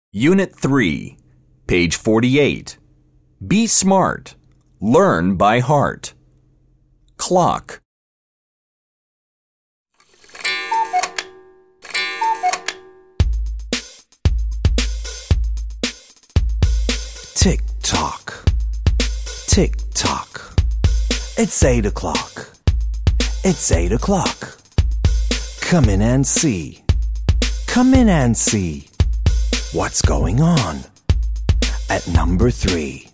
Unit 3, page 48. Be smart. Learn by heart. Clock. Tick-tock, tick-tock. It's 8 o'clock. It's 8 o'clock. Come in and see. Come in and see. What's going on? At number 3.